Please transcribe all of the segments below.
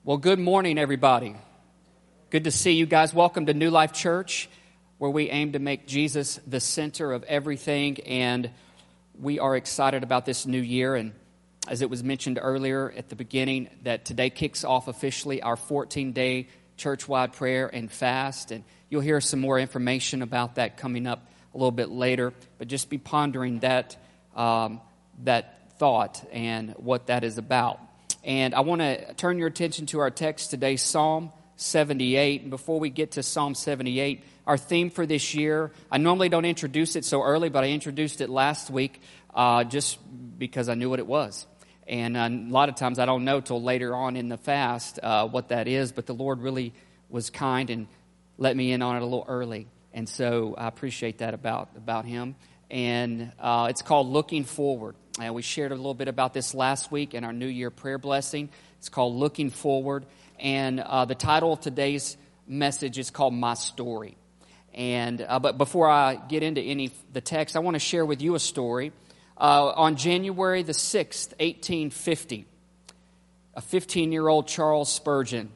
Well, good morning, everybody. Good to see you guys. Welcome to New Life Church, where we aim to make Jesus the center of everything, and we are excited about this new year. And as it was mentioned earlier at the beginning, that today kicks off officially our 14-day church-wide prayer and fast, and you'll hear some more information about that coming up a little bit later. But just be pondering that thought and what that is about. And I want to turn your attention to our text today, Psalm 78. And before we get to Psalm 78, our theme for this year, I normally don't introduce it so early, but I introduced it last week just because I knew what it was. And a lot of times I don't know till later on in the fast what that is, but the Lord really was kind and let me in on it a little early. And so I appreciate that about Him. And it's called Looking Forward. We shared a little bit about this last week in our New Year prayer blessing. It's called Looking Forward. And the title of today's message is called My Story. And but before I get into the text, I want to share with you a story. On January the 6th, 1850, a 15-year-old Charles Spurgeon,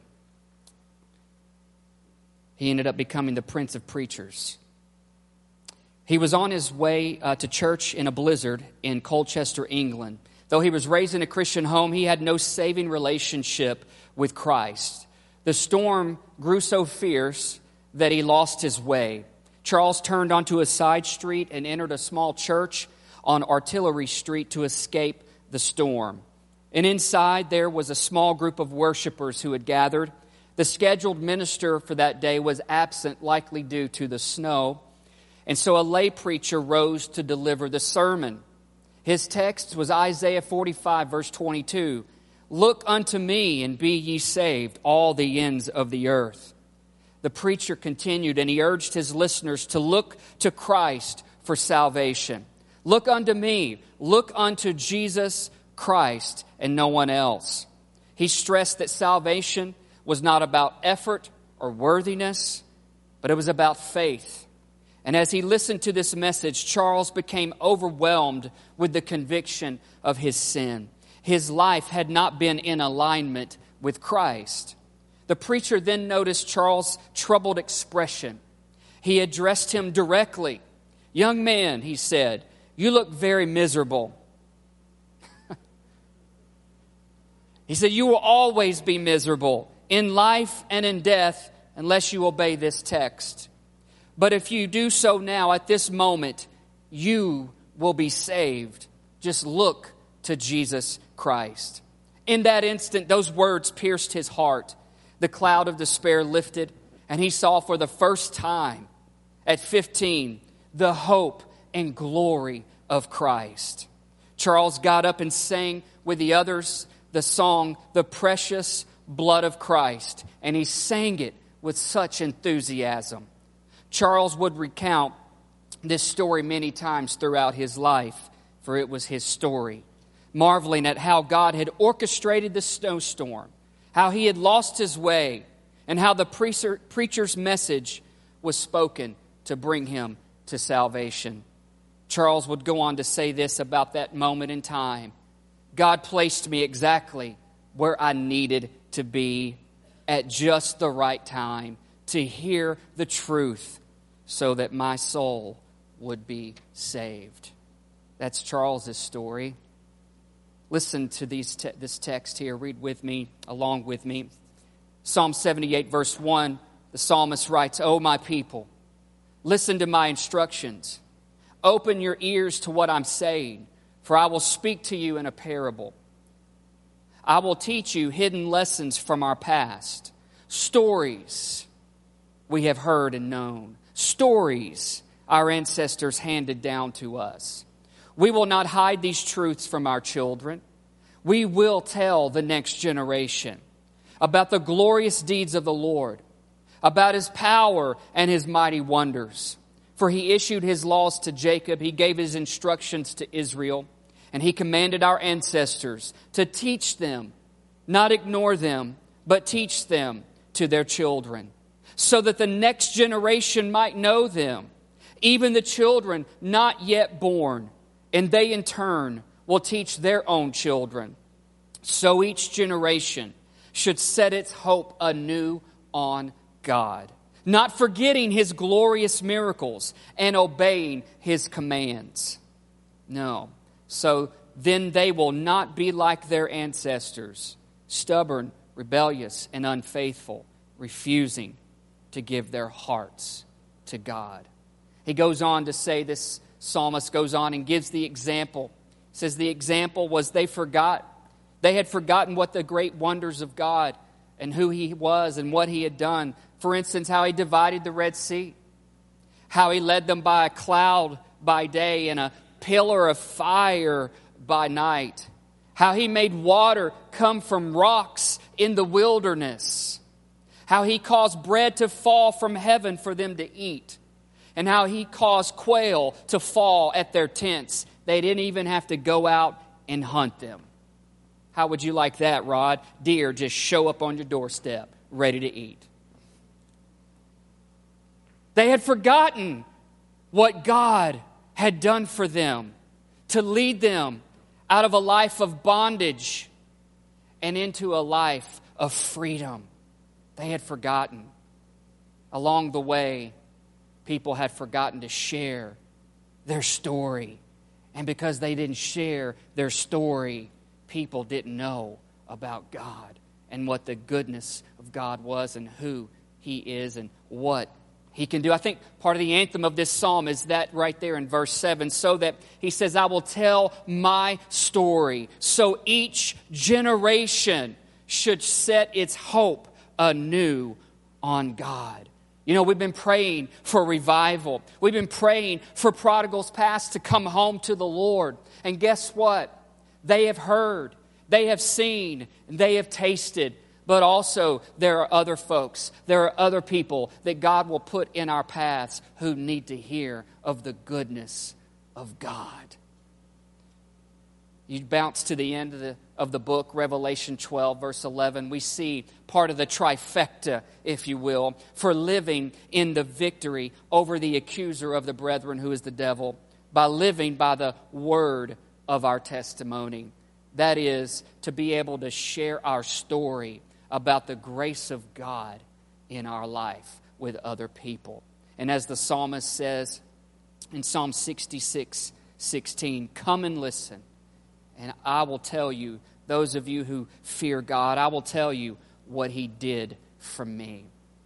he ended up becoming the Prince of Preachers. He was on his way to church in a blizzard in Colchester, England. Though he was raised in a Christian home, he had no saving relationship with Christ. The storm grew so fierce that he lost his way. Charles turned onto a side street and entered a small church on Artillery Street to escape the storm. And inside there was a small group of worshipers who had gathered. The scheduled minister for that day was absent, likely due to the snow. And so a lay preacher rose to deliver the sermon. His text was Isaiah 45, verse 22. Look unto me and be ye saved, all the ends of the earth. The preacher continued, and he urged his listeners to look to Christ for salvation. Look unto me, look unto Jesus Christ and no one else. He stressed that salvation was not about effort or worthiness, but it was about faith. And as he listened to this message, Charles became overwhelmed with the conviction of his sin. His life had not been in alignment with Christ. The preacher then noticed Charles' troubled expression. He addressed him directly. Young man, he said, you look very miserable. He said, you will always be miserable in life and in death unless you obey this text. But if you do so now, at this moment, you will be saved. Just look to Jesus Christ. In that instant, those words pierced his heart. The cloud of despair lifted, and he saw for the first time at 15 the hope and glory of Christ. Charles got up and sang with the others the song, The Precious Blood of Christ, and he sang it with such enthusiasm. Charles would recount this story many times throughout his life, for it was his story, marveling at how God had orchestrated the snowstorm, how he had lost his way, and how the preacher's message was spoken to bring him to salvation. Charles would go on to say this about that moment in time. God placed me exactly where I needed to be at just the right time to hear the truth so that my soul would be saved. That's Charles's story. Listen to this text here. Read with me, along with me. Psalm 78, verse 1, the psalmist writes, O my people, listen to my instructions. Open your ears to what I'm saying, for I will speak to you in a parable. I will teach you hidden lessons from our past, stories we have heard and known, stories our ancestors handed down to us. We will not hide these truths from our children. We will tell the next generation about the glorious deeds of the Lord, about His power and His mighty wonders. For He issued His laws to Jacob, He gave His instructions to Israel, and He commanded our ancestors to teach them, not ignore them, but teach them to their children, so that the next generation might know them, even the children not yet born, and they in turn will teach their own children. So each generation should set its hope anew on God, not forgetting His glorious miracles and obeying His commands. No. So then they will not be like their ancestors, stubborn, rebellious, and unfaithful, refusing to give their hearts to God. He goes on to say, this psalmist goes on and gives the example. He says the example was they had forgotten what the great wonders of God and who He was and what He had done. For instance, how He divided the Red Sea, how He led them by a cloud by day and a pillar of fire by night, how He made water come from rocks in the wilderness, how He caused bread to fall from heaven for them to eat, and how He caused quail to fall at their tents. They didn't even have to go out and hunt them. How would you like that, Rod? Deer just show up on your doorstep, ready to eat. They had forgotten what God had done for them to lead them out of a life of bondage and into a life of freedom. They had forgotten. Along the way, people had forgotten to share their story. And because they didn't share their story, people didn't know about God and what the goodness of God was and who He is and what He can do. I think part of the anthem of this psalm is that right there in verse 7, so that he says, I will tell my story. So each generation should set its hope anew on God. You know, we've been praying for revival. We've been praying for prodigals past to come home to the Lord. And guess what? They have heard, they have seen, and they have tasted. But also, there are other folks, there are other people that God will put in our paths who need to hear of the goodness of God. You bounce to the end of the book, Revelation 12, verse 11. We see part of the trifecta, if you will, for living in the victory over the accuser of the brethren, who is the devil, by living by the word of our testimony. That is, to be able to share our story about the grace of God in our life with other people. And as the psalmist says in Psalm 66:16, come and listen, and I will tell you, those of you who fear God, I will tell you what He did for me.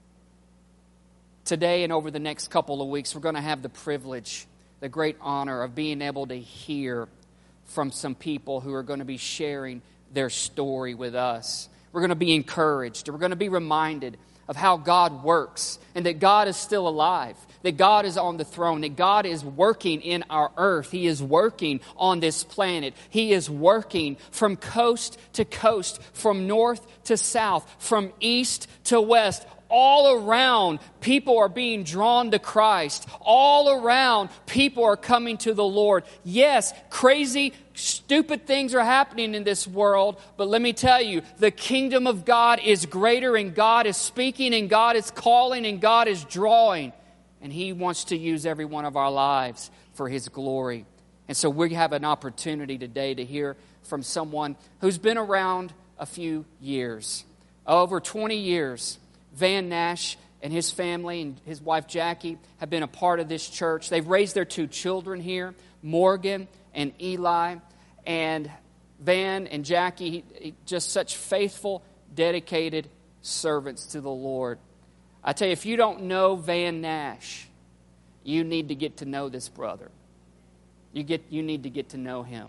Today and over the next couple of weeks, we're going to have the privilege, the great honor of being able to hear from some people who are going to be sharing their story with us. We're going to be encouraged. We're going to be reminded of how God works and that God is still alive, that God is on the throne, that God is working in our earth. He is working on this planet. He is working from coast to coast, from north to south, from east to west. All around, people are being drawn to Christ. All around, people are coming to the Lord. Yes, crazy, stupid things are happening in this world, but let me tell you, the kingdom of God is greater, and God is speaking, and God is calling, and God is drawing. And He wants to use every one of our lives for His glory. And so we have an opportunity today to hear from someone who's been around a few years, over 20 years. Van Nash and his family and his wife Jackie have been a part of this church. They've raised their two children here, Morgan and Eli. And Van and Jackie, just such faithful, dedicated servants to the Lord. I tell you, if you don't know Van Nash, you need to get to know this brother. You need to get to know him.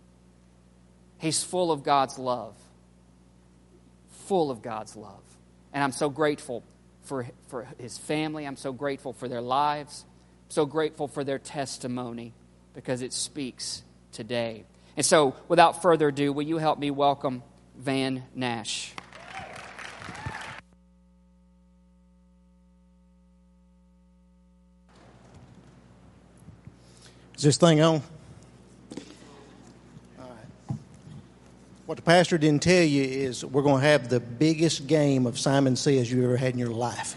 He's full of God's love. Full of God's love. And I'm so grateful for his family. I'm so grateful for their lives. I'm so grateful for their testimony because it speaks today. And so, without further ado, will you help me welcome Van Nash? Is this thing on? All right. What the pastor didn't tell you is we're going to have the biggest game of Simon Says you ever had in your life.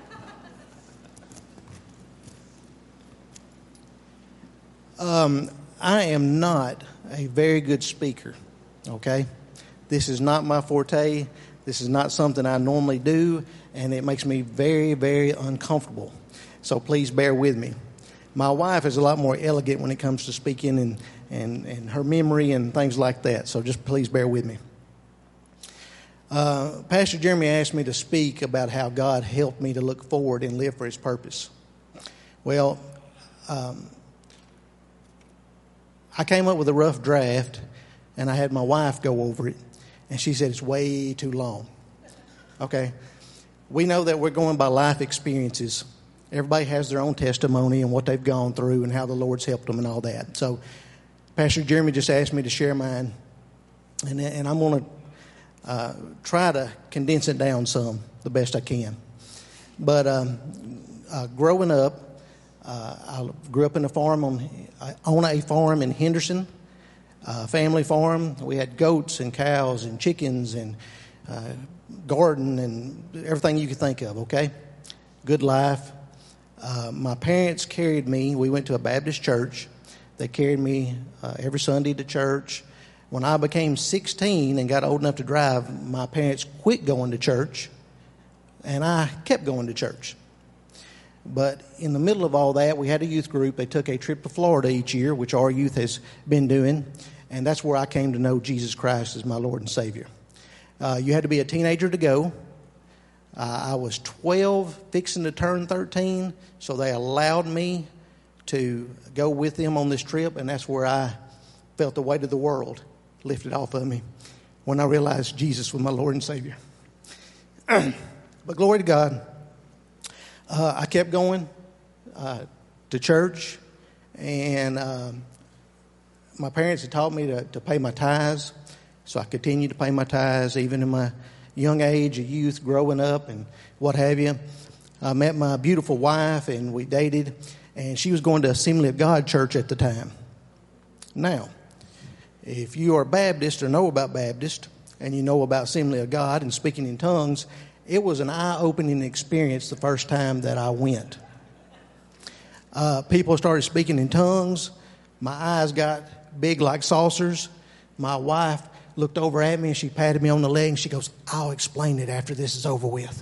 I am not a very good speaker, okay? This is not my forte. This is not something I normally do, and it makes me very, very uncomfortable. So please bear with me. My wife is a lot more elegant when it comes to speaking and her memory and things like that. So just please bear with me. Pastor Jeremy asked me to speak about how God helped me to look forward and live for His purpose. Well, I came up with a rough draft, and I had my wife go over it, and she said it's way too long. Okay? We know that we're going by life experiences. Everybody has their own testimony and what they've gone through and how the Lord's helped them and all that. So Pastor Jeremy just asked me to share mine, and I'm going to try to condense it down some, the best I can. But growing up, I grew up in a farm on a farm in Henderson, family farm. We had goats and cows and chickens and garden and everything you could think of, okay? Good life. My parents carried me. We went to a Baptist church. They carried me every Sunday to church. When I became 16 and got old enough to drive, my parents quit going to church, and I kept going to church. But in the middle of all that, we had a youth group. They took a trip to Florida each year, which our youth has been doing, and that's where I came to know Jesus Christ as my Lord and Savior. You had to be a teenager to go. I was 12, fixing to turn 13, so they allowed me to go with them on this trip, and that's where I felt the weight of the world lifted off of me when I realized Jesus was my Lord and Savior. But glory to God, I kept going to church, and my parents had taught me to pay my tithes, so I continued to pay my tithes even in my young age of youth, growing up and what have you. I met my beautiful wife, and we dated, and she was going to Assembly of God church at the time. Now, if you are Baptist or know about Baptist, and you know about Assembly of God and speaking in tongues, it was an eye-opening experience the first time that I went. People started speaking in tongues. My eyes got big like saucers. My wife looked over at me, and she patted me on the leg, and she goes, "I'll explain it after this is over with."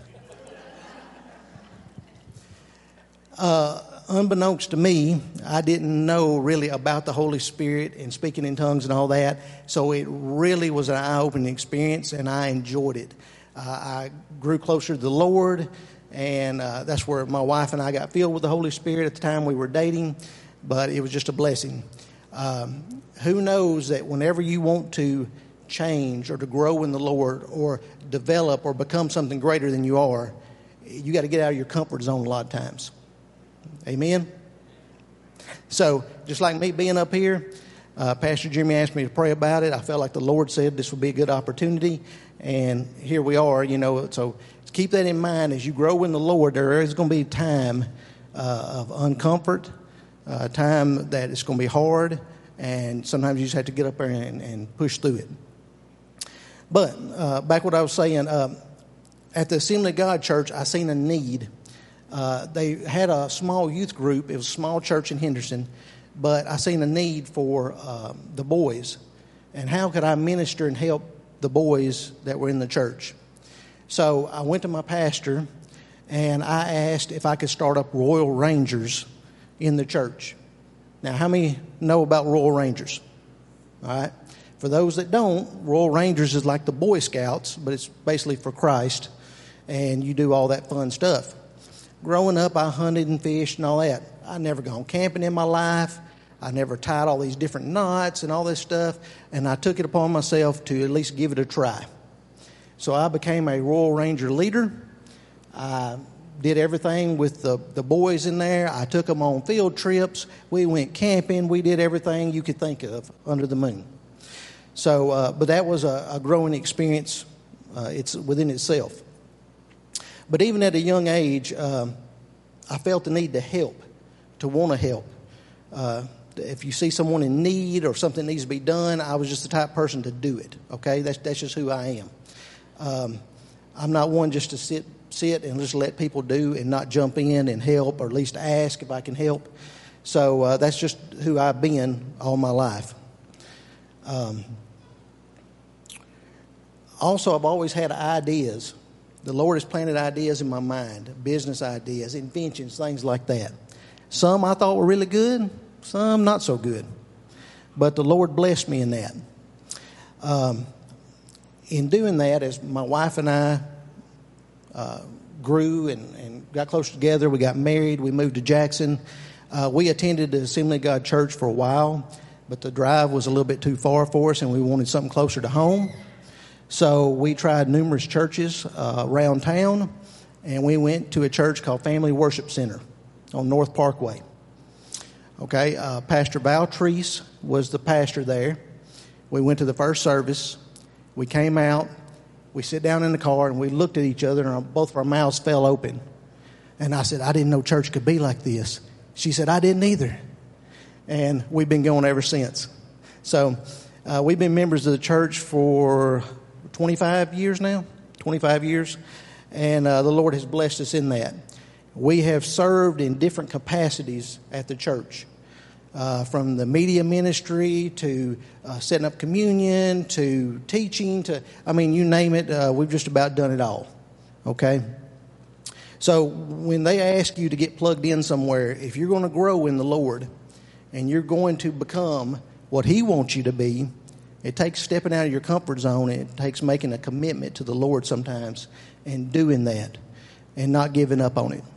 Unbeknownst to me, I didn't know really about the Holy Spirit and speaking in tongues and all that, so it really was an eye-opening experience, and I enjoyed it. I grew closer to the Lord, and that's where my wife and I got filled with the Holy Spirit at the time we were dating, but it was just a blessing. Who knows that whenever you want to change or to grow in the Lord or develop or become something greater than you are, you got to get out of your comfort zone a lot of times. Amen? So, just like me being up here, Pastor Jimmy asked me to pray about it. I felt like the Lord said this would be a good opportunity, and here we are, so keep that in mind. As you grow in the Lord, there is going to be time of uncomfort, time that it's going to be hard, and sometimes you just have to get up there and push through it. But back what I was saying, at the Assembly of God church, I seen a need. They had a small youth group. It was a small church in Henderson, but I seen a need for the boys. And how could I minister and help the boys that were in the church? So I went to my pastor, and I asked if I could start up Royal Rangers in the church. Now, how many know about Royal Rangers? All right. For those that don't, Royal Rangers is like the Boy Scouts, but it's basically for Christ, and you do all that fun stuff. Growing up, I hunted and fished and all that. I never gone camping in my life. I never tied all these different knots and all this stuff, and I took it upon myself to at least give it a try. So I became a Royal Ranger leader. I did everything with the boys in there. I took them on field trips. We went camping. We did everything you could think of under the moon. So, but that was a growing experience. It's within itself. But even at a young age, I felt the need to help, to want to help. If you see someone in need or something needs to be done, I was just the type of person to do it. Okay, that's just who I am. I'm not one just to sit and just let people do and not jump in and help, or at least ask if I can help. So that's just who I've been all my life. Also, I've always had ideas. The Lord has planted ideas in my mind, business ideas, inventions, things like that. Some I thought were really good, some not so good. But the Lord blessed me in that. In doing that, as my wife and I grew and got closer together, we got married, we moved to Jackson. We attended the Assembly of God Church for a while, but the drive was a little bit too far for us, and we wanted something closer to home. So we tried numerous churches around town, and we went to a church called Family Worship Center on North Parkway. Okay, Pastor Val Treese was the pastor there. We went to the first service. We came out. We sit down in the car, and we looked at each other, and both of our mouths fell open. And I said, I didn't know church could be like this. She said, I didn't either. And we've been going ever since. So we've been members of the church for 25 years now, 25 years. And the Lord has blessed us in that. We have served in different capacities at the church, from the media ministry to setting up communion to teaching to, you name it, we've just about done it all. Okay? So when they ask you to get plugged in somewhere, if you're going to grow in the Lord and you're going to become what He wants you to be, it takes stepping out of your comfort zone. It takes making a commitment to the Lord sometimes and doing that and not giving up on it.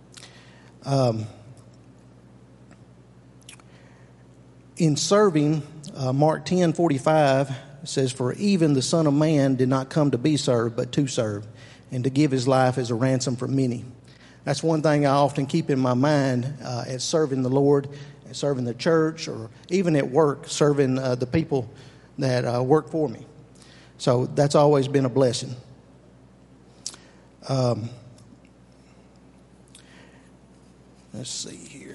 In serving, Mark 10:45 says, "For even the Son of Man did not come to be served, but to serve, and to give His life as a ransom for many." That's one thing I often keep in my mind at serving the Lord, at serving the church, or even at work, serving the people that work for me. So that's always been a blessing. Let's see here.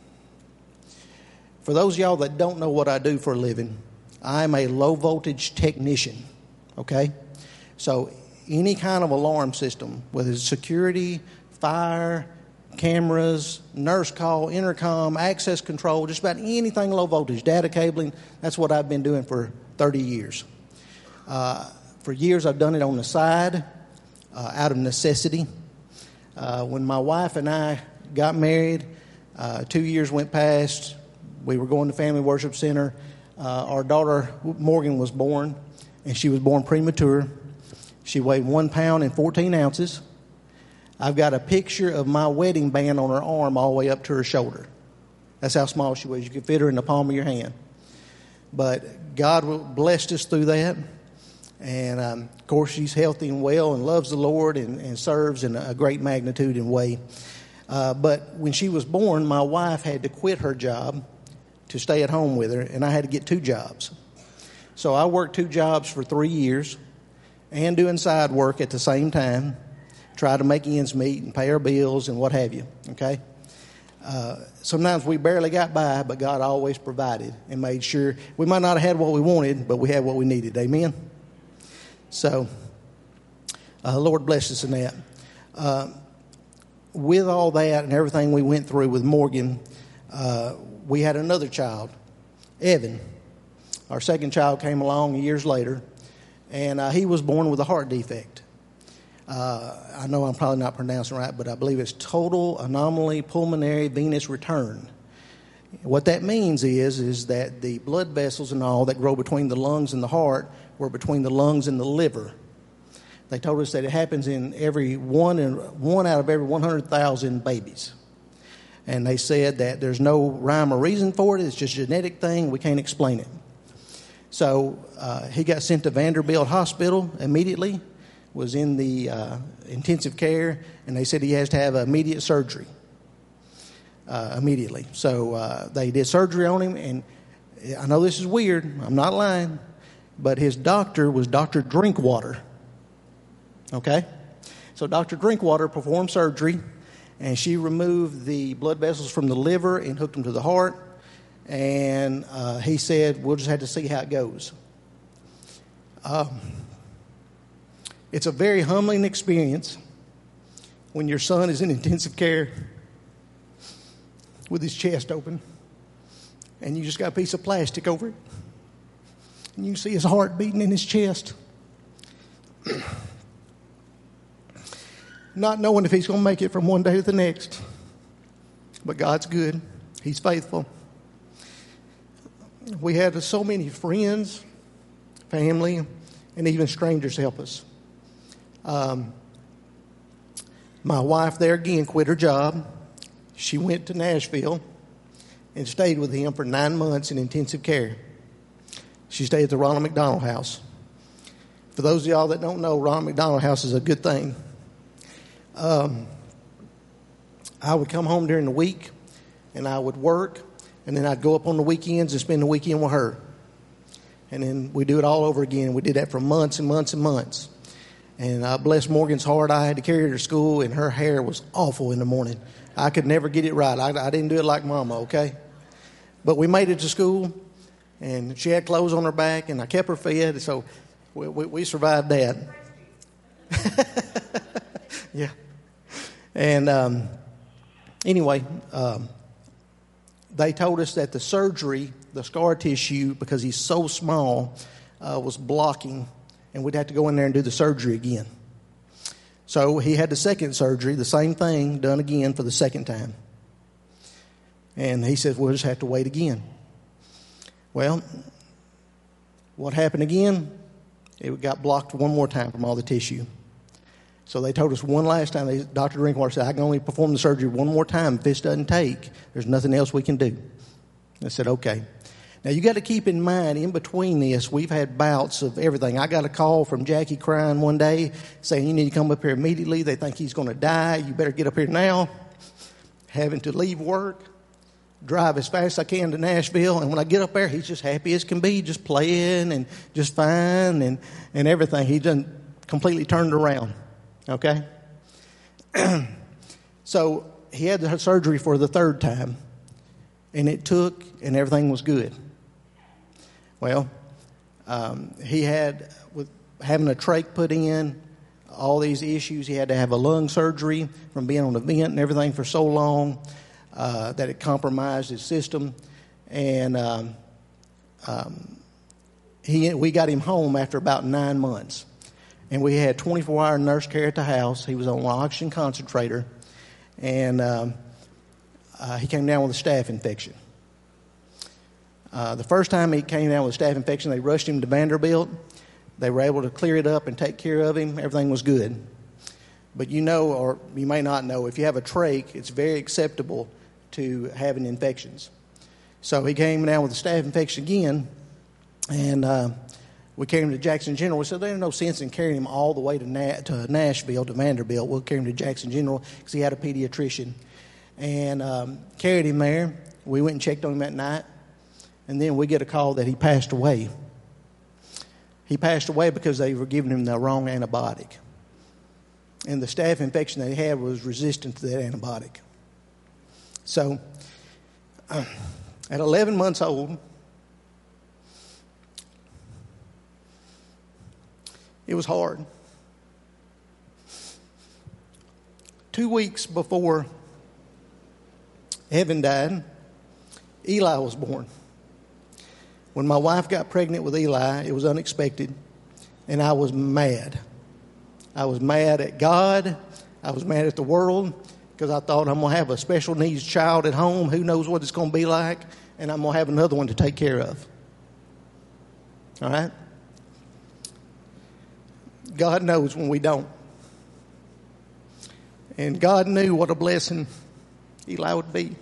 For those of y'all that don't know what I do for a living, I'm a low voltage technician, okay? So any kind of alarm system, whether it's security, fire, cameras, nurse call, intercom, access control, just about anything low voltage, data cabling, that's what I've been doing for 30 years. For years I've done it on the side, out of necessity. When my wife and I got married, 2 years went past. We were going to Family Worship Center. Our daughter, Morgan, was born, and she was born premature. She weighed 1 pound and 14 ounces. I've got a picture of my wedding band on her arm all the way up to her shoulder. That's how small she was. You could fit her in the palm of your hand. But God blessed us through that. And, of course, she's healthy and well and loves the Lord and serves in a great magnitude and way. But when she was born, my wife had to quit her job to stay at home with her, and I had to get 2 jobs. So I worked 2 jobs for 3 years and doing side work at the same time, try to make ends meet and pay our bills and what have you, okay? Sometimes we barely got by, but God always provided and made sure. We might not have had what we wanted, but we had what we needed, amen? So the Lord bless us in that. With all that and everything we went through with Morgan, we had another child, Evan. Our second child came along years later, and he was born with a heart defect. I know I'm probably not pronouncing it right, but I believe it's total anomaly pulmonary venous return. What that means is that the blood vessels and all that grow between the lungs and the heart were between the lungs and the liver. They told us that it happens in one out of every 100,000 babies. And they said that there's no rhyme or reason for it. It's just a genetic thing. We can't explain it. So he got sent to Vanderbilt Hospital immediately, was in the intensive care, and they said he has to have immediate surgery immediately. So they did surgery on him, and I know this is weird. I'm not lying. But his doctor was Dr. Drinkwater. Okay? So Dr. Drinkwater performed surgery, and she removed the blood vessels from the liver and hooked them to the heart. And he said, we'll just have to see how it goes. It's a very humbling experience when your son is in intensive care with his chest open, and you just got a piece of plastic over it. And you can see his heart beating in his chest. not knowing if he's going to make it from one day to the next. But God's good. He's faithful. We had so many friends, family, and even strangers help us. My wife there again quit her job. She went to Nashville and stayed with him for 9 months in intensive care. She stayed at the Ronald McDonald House. For those of y'all that don't know, Ronald McDonald House is a good thing. I would come home during the week, and I would work, and then I'd go up on the weekends and spend the weekend with her. And then we do it all over again. We did that for months and months and months. And bless Morgan's heart, I had to carry her to school, and her hair was awful in the morning. I could never get it right. I didn't do it like Mama, okay? But we made it to school, and she had clothes on her back, and I kept her fed, so we survived that. Yeah. And anyway, they told us that the surgery, the scar tissue, because he's so small, was blocking, and we'd have to go in there and do the surgery again. So he had the second surgery, the same thing, done again for the second time. And he said, we'll just have to wait again. Well, what happened again? It got blocked one more time from all the tissue. So they told us one last time, Dr. Drinkwater said, I can only perform the surgery one more time. If this doesn't take, there's nothing else we can do. I said, okay. Now, you got to keep in mind, in between this, we've had bouts of everything. I got a call from Jackie crying one day saying, you need to come up here immediately. They think he's going to die. You better get up here now. Having to leave work, drive as fast as I can to Nashville. And when I get up there, he's just happy as can be, just playing and just fine and everything. He done completely turned around. Okay? So he had the surgery for the third time. And it took, and everything was good. Well, he had, with having a trach put in, all these issues. He had to have a lung surgery from being on the vent and everything for so long that it compromised his system. And we got him home after about 9 months. And we had 24-hour nurse care at the house. He was on an oxygen concentrator. And he came down with a staph infection. The first time he came down with a staph infection, they rushed him to Vanderbilt. They were able to clear it up and take care of him. Everything was good. But you know, or you may not know, if you have a trach, it's very acceptable to having infections. So he came down with a staph infection again, and we carried him to Jackson General. We said there's no sense in carrying him all the way to Nashville, to Vanderbilt. We'll carry him to Jackson General because he had a pediatrician. And carried him there. We went and checked on him at night. And then we get a call that he passed away. He passed away because they were giving him the wrong antibiotic. And the staph infection that he had was resistant to that antibiotic. So, at 11 months old, it was hard. 2 weeks before Evan died, Eli was born. When my wife got pregnant with Eli, it was unexpected, and I was mad. I was mad at God. I was mad at the world because I thought I'm going to have a special needs child at home. Who knows what it's going to be like, and I'm going to have another one to take care of. All right? God knows when we don't. And God knew what a blessing Eli would be.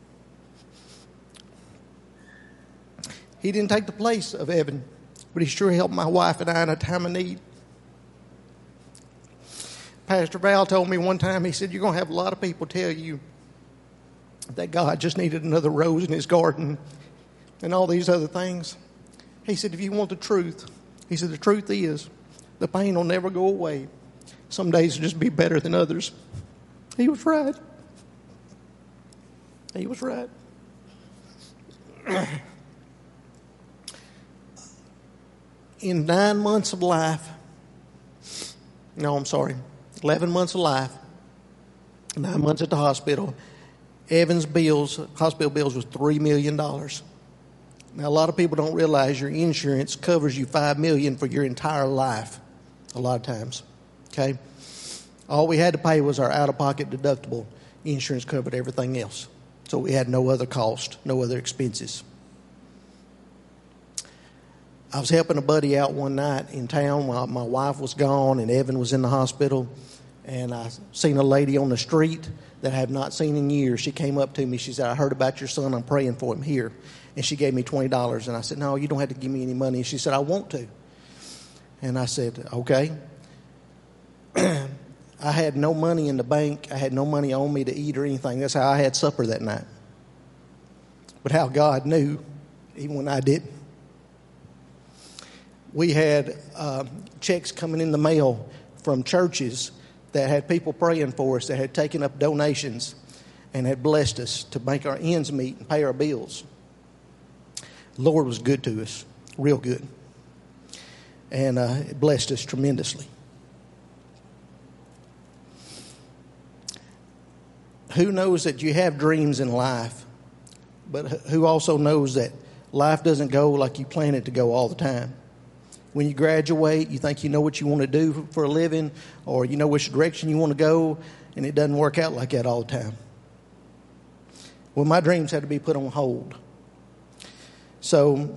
He didn't take the place of Evan, but he sure helped my wife and I in a time of need. Pastor Val told me one time, he said, you're going to have a lot of people tell you that God just needed another rose in his garden and all these other things. He said, if you want the truth, he said, the truth is the pain will never go away. Some days will just be better than others. He was right. He was right. In 9 months of life, 11 months of life, 9 months at the hospital, Evan's hospital bills was $3 million. Now, a lot of people don't realize your insurance covers you $5 million for your entire life, a lot of times, okay? All we had to pay was our out-of-pocket deductible. Insurance covered everything else. So we had no other cost, no other expenses. I was helping a buddy out one night in town while my wife was gone and Evan was in the hospital. And I seen a lady on the street that I have not seen in years. She came up to me. She said, "I heard about your son. I'm praying for him here." And she gave me $20. And I said, "No, you don't have to give me any money." And she said, "I want to." And I said, "Okay." I had no money in the bank. I had no money on me to eat or anything. That's how I had supper that night. But how God knew, even when I didn't. We had checks coming in the mail from churches that had people praying for us, that had taken up donations and had blessed us to make our ends meet and pay our bills. The Lord was good to us, real good. And it blessed us tremendously. Who knows that you have dreams in life, but who also knows that life doesn't go like you plan it to go all the time? When you graduate, you think you know what you want to do for a living, or you know which direction you want to go, and it doesn't work out like that all the time. Well, my dreams had to be put on hold. So,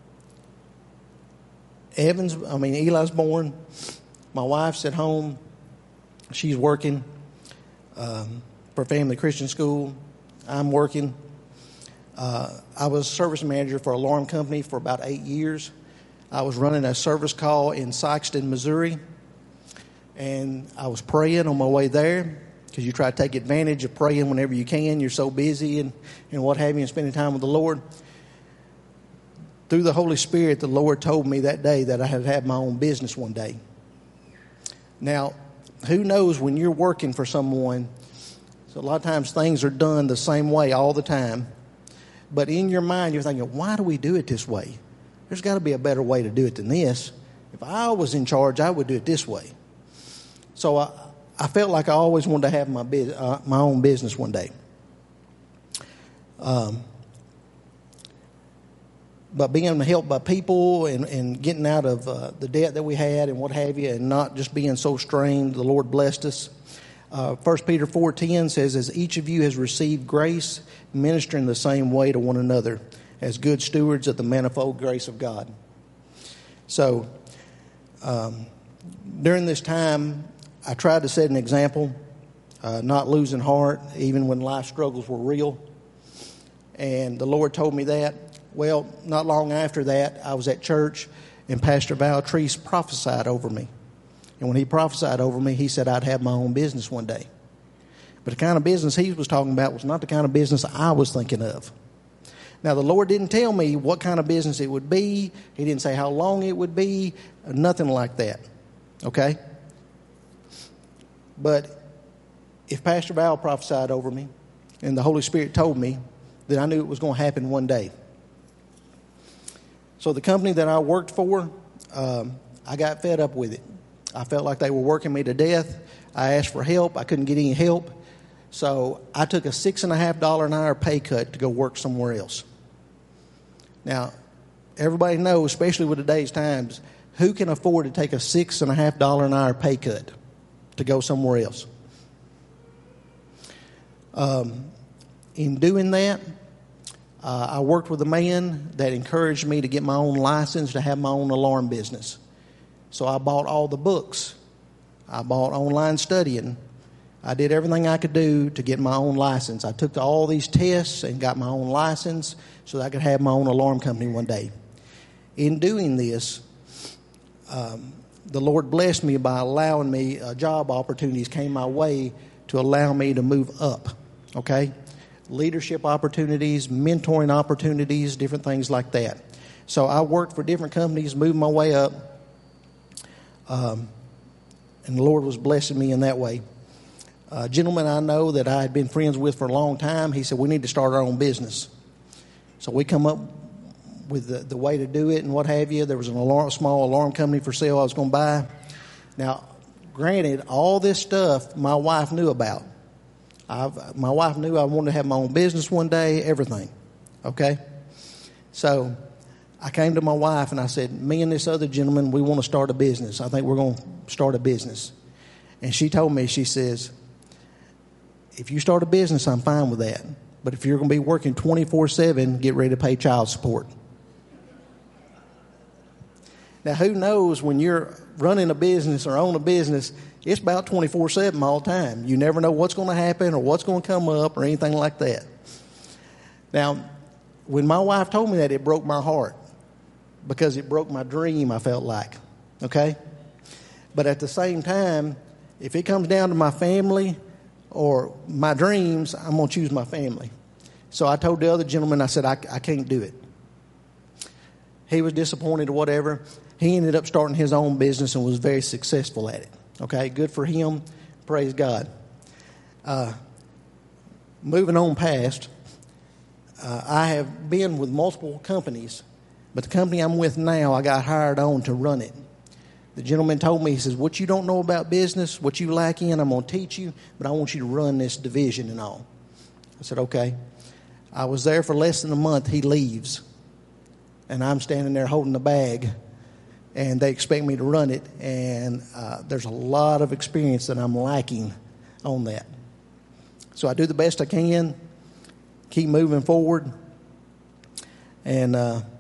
Eli's born. My wife's at home. She's working for Family Christian School. I'm working. I was service manager for an alarm company for about 8 years. I was running a service call in Sikeston, Missouri, and I was praying on my way there, because you try to take advantage of praying whenever you can. You're so busy and what have you, and spending time with the Lord. Through the Holy Spirit, the Lord told me that day that I had to have my own business one day. Now, who knows when you're working for someone, so a lot of times things are done the same way all the time, but in your mind you're thinking, why do we do it this way? There's got to be a better way to do it than this. If I was in charge, I would do it this way. So I felt like I always wanted to have my own business one day. But being helped by people and getting out of the debt that we had and what have you, and not just being so strained, the Lord blessed us. 1 Peter 4:10 says, "As each of you has received grace, minister in the same way to one another, as good stewards of the manifold grace of God." So, during this time, I tried to set an example, not losing heart, even when life struggles were real. And the Lord told me that. Well, not long after that, I was at church, and Pastor Val Treese prophesied over me. And when he prophesied over me, he said I'd have my own business one day. But the kind of business he was talking about was not the kind of business I was thinking of. Now, the Lord didn't tell me what kind of business it would be. He didn't say how long it would be, nothing like that. Okay? But if Pastor Val prophesied over me and the Holy Spirit told me, then I knew it was going to happen one day. So the company that I worked for, I got fed up with it. I felt like they were working me to death. I asked for help. I couldn't get any help. So I took a $6.50 an hour pay cut to go work somewhere else. Now, everybody knows, especially with today's times, who can afford to take a $6.50 an hour pay cut to go somewhere else? In doing that, I worked with a man that encouraged me to get my own license to have my own alarm business. So I bought all the books. I bought online studying. I did everything I could do to get my own license. I took all these tests and got my own license so that I could have my own alarm company one day. In doing this, the Lord blessed me by allowing me job opportunities came my way to allow me to move up. Okay? Leadership opportunities, mentoring opportunities, different things like that. So I worked for different companies, moved my way up. And the Lord was blessing me in that way. A gentleman I know that I had been friends with for a long time, he said, we need to start our own business. So we come up with the way to do it and what have you. There was a small alarm company for sale I was going to buy. Now, granted, all this stuff my wife knew about. My wife knew I wanted to have my own business one day, everything. Okay? So I came to my wife and I said, me and this other gentleman, we want to start a business. I think we're going to start a business. And she told me, she says, if you start a business, I'm fine with that. But if you're going to be working 24/7, get ready to pay child support. Now, who knows, when you're running a business or own a business, it's about 24/7 all the time. You never know what's going to happen or what's going to come up or anything like that. Now, when my wife told me that, it broke my heart because it broke my dream, I felt like. Okay? But at the same time, if it comes down to my family or my dreams, I'm going to choose my family. So I told the other gentleman, I said, I can't do it. He was disappointed or whatever. He ended up starting his own business and was very successful at it. Okay, good for him. Praise God. Moving on past, I have been with multiple companies, but the company I'm with now, I got hired on to run it. The gentleman told me, he says, what you don't know about business, what you lack in, I'm going to teach you, but I want you to run this division and all. I said, okay. I was there for less than a month. He leaves, and I'm standing there holding the bag, and they expect me to run it, and there's a lot of experience that I'm lacking on that. So I do the best I can, keep moving forward, and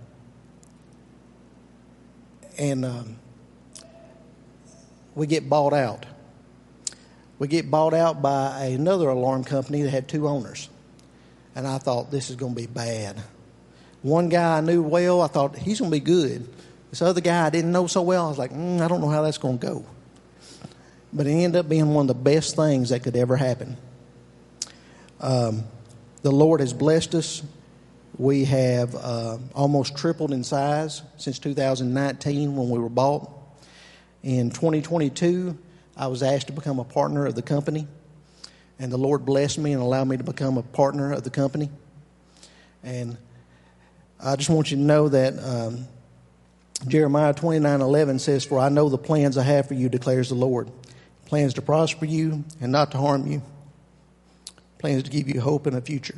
we get bought out. We get bought out by another alarm company that had two owners, and I thought, this is going to be bad. One guy I knew well, I thought, he's going to be good. This other guy I didn't know so well, I was like, I don't know how that's going to go. But it ended up being one of the best things that could ever happen. The Lord has blessed us. We have almost tripled in size since 2019 when we were bought. In 2022, I was asked to become a partner of the company. And the Lord blessed me and allowed me to become a partner of the company. And I just want you to know that Jeremiah 29:11 says, for I know the plans I have for you, declares the Lord. Plans to prosper you and not to harm you. Plans to give you hope and a future.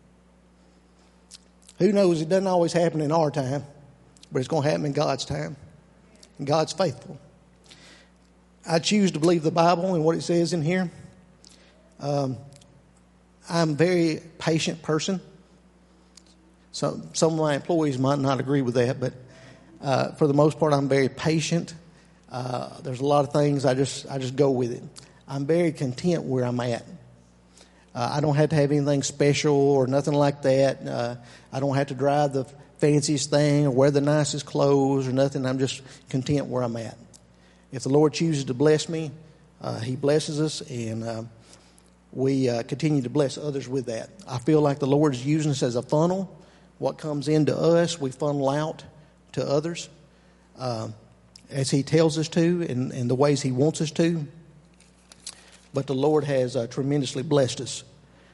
Who knows, it doesn't always happen in our time, but it's going to happen in God's time. And God's faithful. I choose to believe the Bible and what it says in here. I'm a very patient person. Some of my employees might not agree with that, but for the most part, I'm very patient. There's a lot of things I just go with it. I'm very content where I'm at. I don't have to have anything special or nothing like that. I don't have to drive the fanciest thing or wear the nicest clothes or nothing. I'm just content where I'm at. If the Lord chooses to bless me, He blesses us, and we continue to bless others with that. I feel like the Lord is using us as a funnel. What comes into us, we funnel out to others as He tells us to in the ways He wants us to. But the Lord has tremendously blessed us.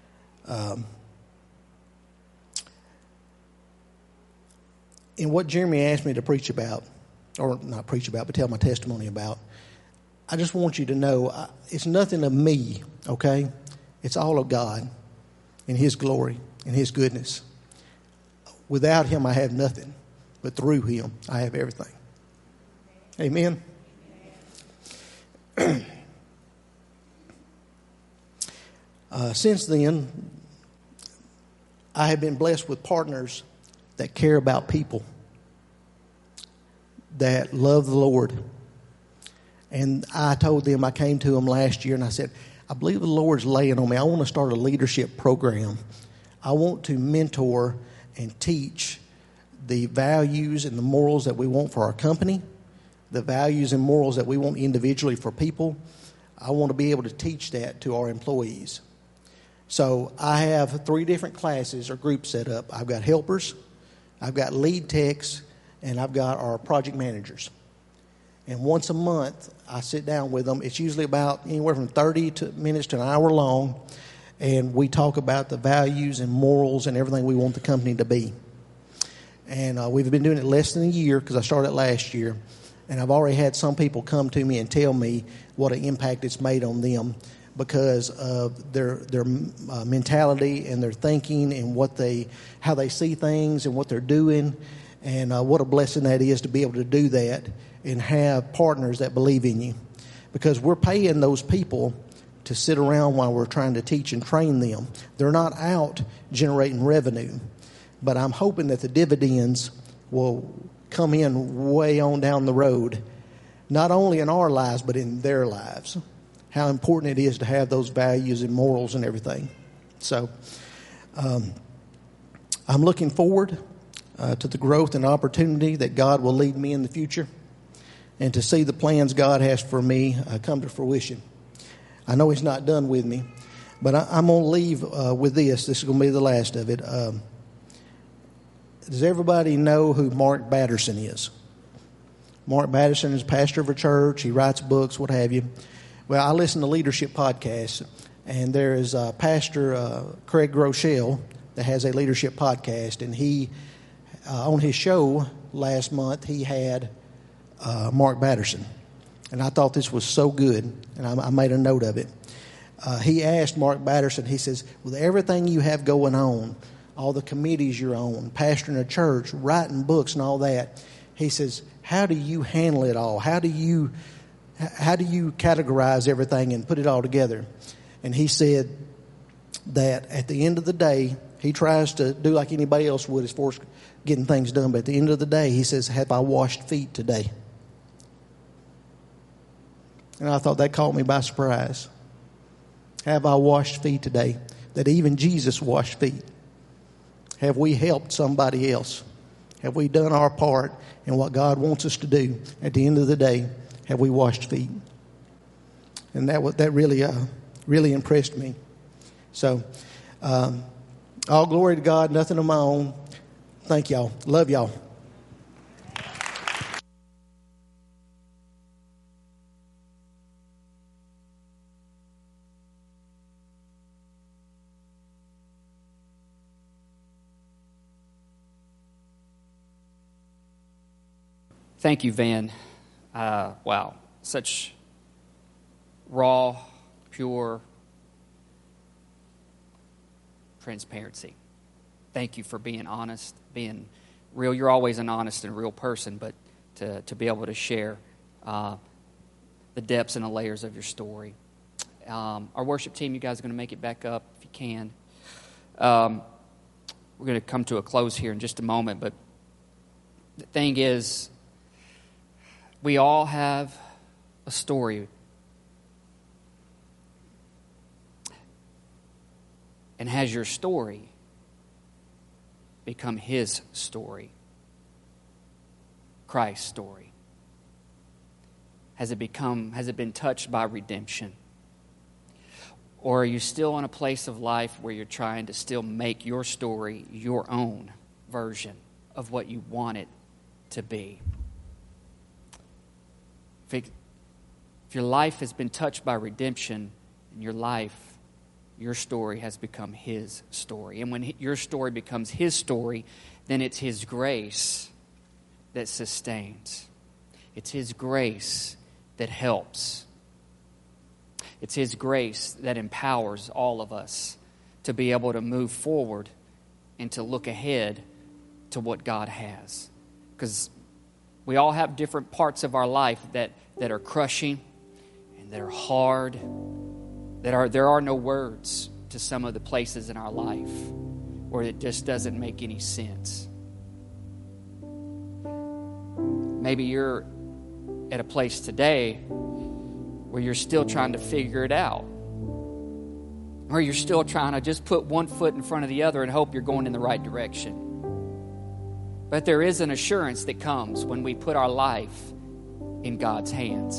In what Jeremy asked me to preach about, or not preach about, but tell my testimony about, I just want you to know it's nothing of me, okay? It's all of God and His glory and His goodness. Without Him, I have nothing, but through Him, I have everything. Amen? Since then, I have been blessed with partners that care about people, that love the Lord. And I told them, I came to them last year and I said, I believe the Lord's laying on me. I want to start a leadership program. I want to mentor and teach the values and the morals that we want for our company, the values and morals that we want individually for people. I want to be able to teach that to our employees. So I have 3 different classes or groups set up. I've got helpers, I've got lead techs, and I've got our project managers. And once a month, I sit down with them. It's usually about anywhere from 30 minutes to an hour long, and we talk about the values and morals and everything we want the company to be. And we've been doing it less than a year because I started last year, and I've already had some people come to me and tell me what an impact it's made on them because of their mentality and their thinking and how they see things and what they're doing, and what a blessing that is to be able to do that and have partners that believe in you. because we're paying those people to sit around while we're trying to teach and train them. They're not out generating revenue, but I'm hoping that the dividends will come in way on down the road, not only in our lives, but in their lives. How important it is to have those values and morals and everything. So I'm looking forward to the growth and opportunity that God will lead me in the future, and to see the plans God has for me come to fruition. I know He's not done with me, but I'm going to leave with this. This is going to be the last of it. Does everybody know who Mark Batterson is? Mark Batterson is pastor of a church. He writes books, what have you. Well, I listen to leadership podcasts, and there is Pastor Craig Groeschel that has a leadership podcast, and he, on his show last month, he had Mark Batterson. And I thought this was so good, and I made a note of it. He asked Mark Batterson, he says, with everything you have going on, all the committees you're on, pastoring a church, writing books and all that, he says, how do you handle it all? How do you categorize everything and put it all together? And he said that at the end of the day, he tries to do like anybody else would as far as getting things done, but at the end of the day, he says, have I washed feet today? And I thought that caught me by surprise. Have I washed feet today? That even Jesus washed feet. Have we helped somebody else? Have we done our part in what God wants us to do? At the end of the day, have we washed feet? And that really impressed me. So, all glory to God, nothing of my own. Thank y'all. Love y'all. Thank you, Van. Wow, such raw, pure transparency. Thank you for being honest, being real. You're always an honest and real person, but to be able to share the depths and the layers of your story. Our worship team, you guys are going to make it back up if you can. We're going to come to a close here in just a moment, but the thing is, we all have a story. And has your story become His story? Christ's story? Has it been touched by redemption? Or are you still in a place of life where you're trying to still make your story your own version of what you want it to be? If your life has been touched by redemption, in your story has become His story. And when your story becomes His story, then it's His grace that sustains. It's His grace that helps. It's His grace that empowers all of us to be able to move forward and to look ahead to what God has. Because we all have different parts of our life that are crushing and that are hard. There are no words to some of the places in our life where it just doesn't make any sense. Maybe you're at a place today where you're still trying to figure it out. Or you're still trying to just put one foot in front of the other and hope you're going in the right direction. But there is an assurance that comes when we put our life in God's hands.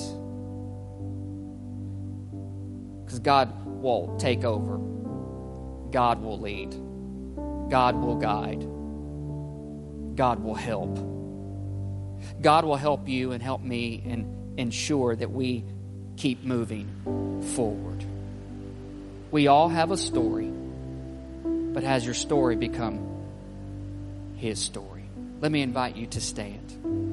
Because God will take over. God will lead. God will guide. God will help. God will help you and help me and ensure that we keep moving forward. We all have a story, but has your story become His story? Let me invite you to stand.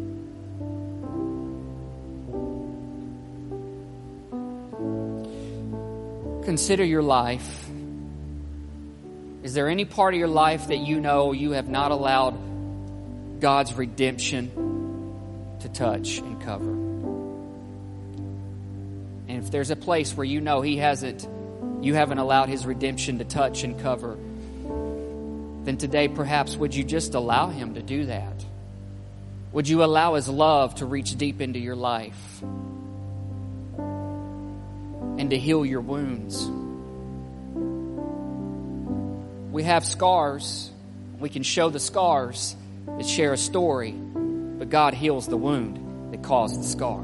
Consider your life. Is there any part of your life that you know you have not allowed God's redemption to touch and cover? if there's a place where you know you haven't allowed His redemption to touch and cover, then today perhaps would you just allow Him to do that? Would you allow His love to reach deep into your life and to heal your wounds? We have scars. We can show the scars that share a story, but God heals the wound that caused the scar.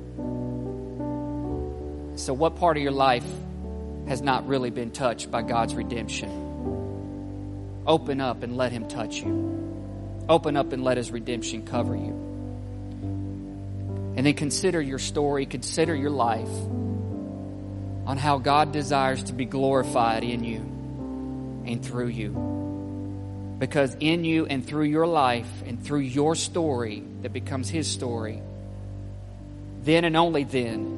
So what part of your life has not really been touched by God's redemption? Open up and let Him touch you. Open up and let His redemption cover you. And then consider your story, consider your life on how God desires to be glorified in you and through you. Because in you and through your life and through your story that becomes His story, then and only then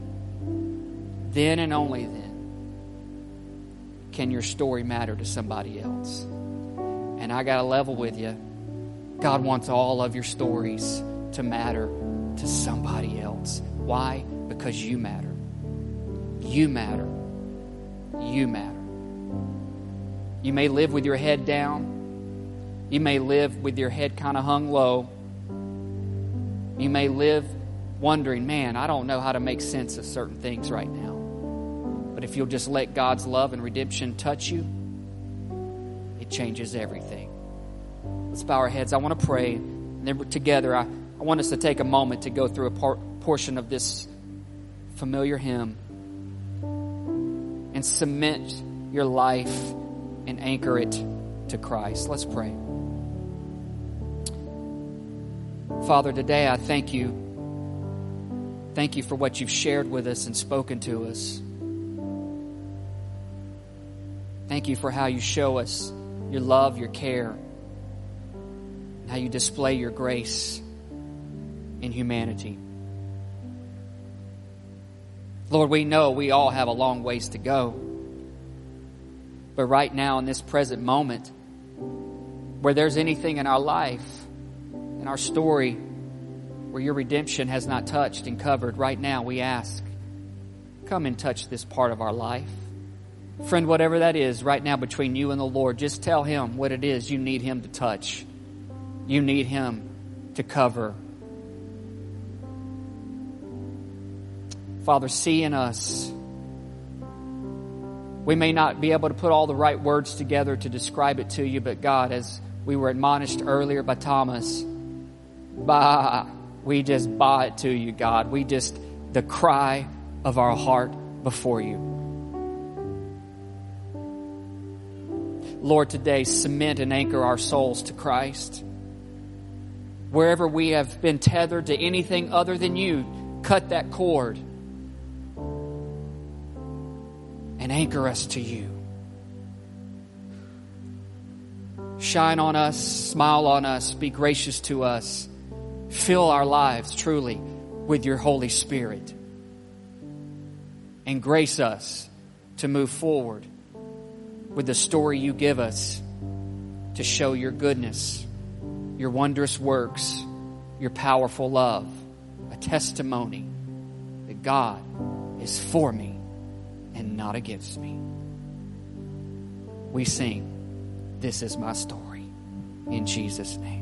can your story matter to somebody else. And I got to level with you. God wants all of your stories to matter to somebody else. Why? Because you matter. You matter. You matter. You may live with your head down. You may live with your head kind of hung low. You may live wondering, man, I don't know how to make sense of certain things right now. But if you'll just let God's love and redemption touch you, it changes everything. Let's bow our heads. I want to pray. And then together, I want us to take a moment to go through a portion of this familiar hymn and cement your life and anchor it to Christ. Let's pray. Father, today I thank you. Thank you for what you've shared with us and spoken to us. Thank you for how you show us your love, your care, and how you display your grace in humanity. Lord, we know we all have a long ways to go. But right now, in this present moment, where there's anything in our life, in our story, where your redemption has not touched and covered, right now we ask, come and touch this part of our life. Friend, whatever that is right now between you and the Lord, just tell Him what it is you need Him to touch. You need Him to cover. Father, see in us. We may not be able to put all the right words together to describe it to you, but God, as we were admonished earlier by Thomas, we just it to you, God. The cry of our heart before you. Lord, today cement and anchor our souls to Christ. Wherever we have been tethered to anything other than you, cut that cord and anchor us to you. Shine on us, smile on us, be gracious to us. Fill our lives truly with your Holy Spirit. And grace us to move forward with the story you give us to show your goodness, your wondrous works, your powerful love, a testimony that God is for me and not against me. We sing, "This is my story," in Jesus' name.